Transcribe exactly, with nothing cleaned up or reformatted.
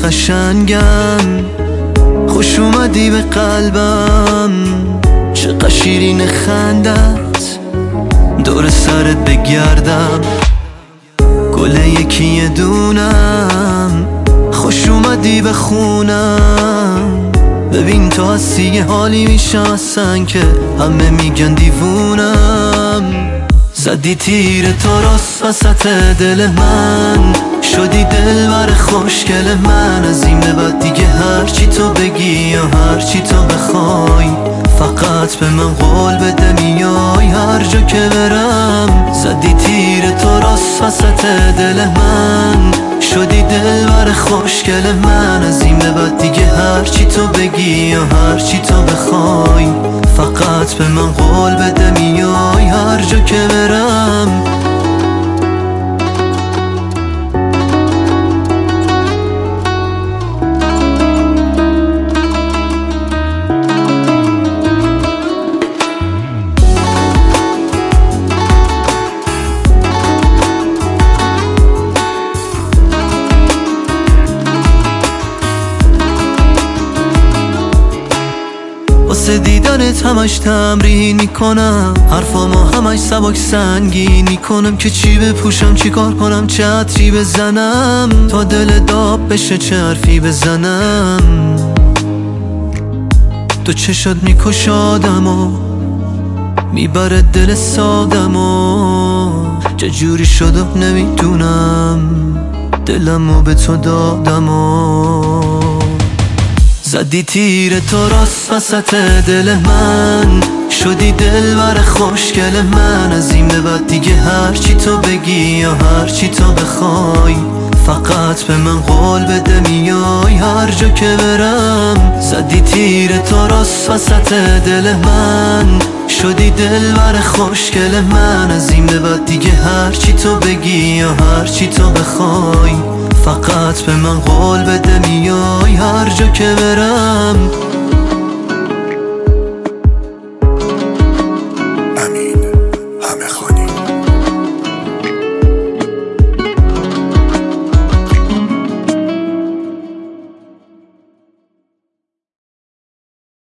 قشنگم، خوش اومدی به قلبم، چقدر شیرین خندت، دور سرت بگردم، گل یکی دونم، خوش اومدی به خونم. ببین تو هستی یه حالی میشم اصلا که همه میگن دیوونم. زدی تیر تو راست وسط دل من، شدی دلبر خوشگل من. از این به بعد دیگه هرچی تو بگی یا هرچی تو بخوای، فقط به من قول بده میای هر جا که برم. زدی تیر تو راست وسط دل من، شدی دلبر خوشگل من. از این به بعد دیگه هرچی تو بگی یا هرچی تو بخوای، فقط به من قول بده میای هر جا که برم. واسه دیدنت همش تمرین میکنم، حرفامو همش سبک سنگین میکنم که چی بپوشم چی کار کنم چه عطری بزنم تا دل داب بشه چه حرفی بزنم. تو چشات میکش آدمو، میبره دل سادمو، چجوری شده نمیدونم، دلمو به تو دادمو. زدی تیر تو راست وسط دل من، شدی دلبر خوشگل من. از این به بعد دیگه هرچی تو بگی یا هرچی تو بخوای، فقط به من قول بده میای هر جا که برم. زدی تیر تو راست وسط دل من، شدی دلبر خوشگل من. از این به بعد دیگه هرچی تو بگی یا هرچی تو بخوای، فقط به من قول بده میای هر جا که برم.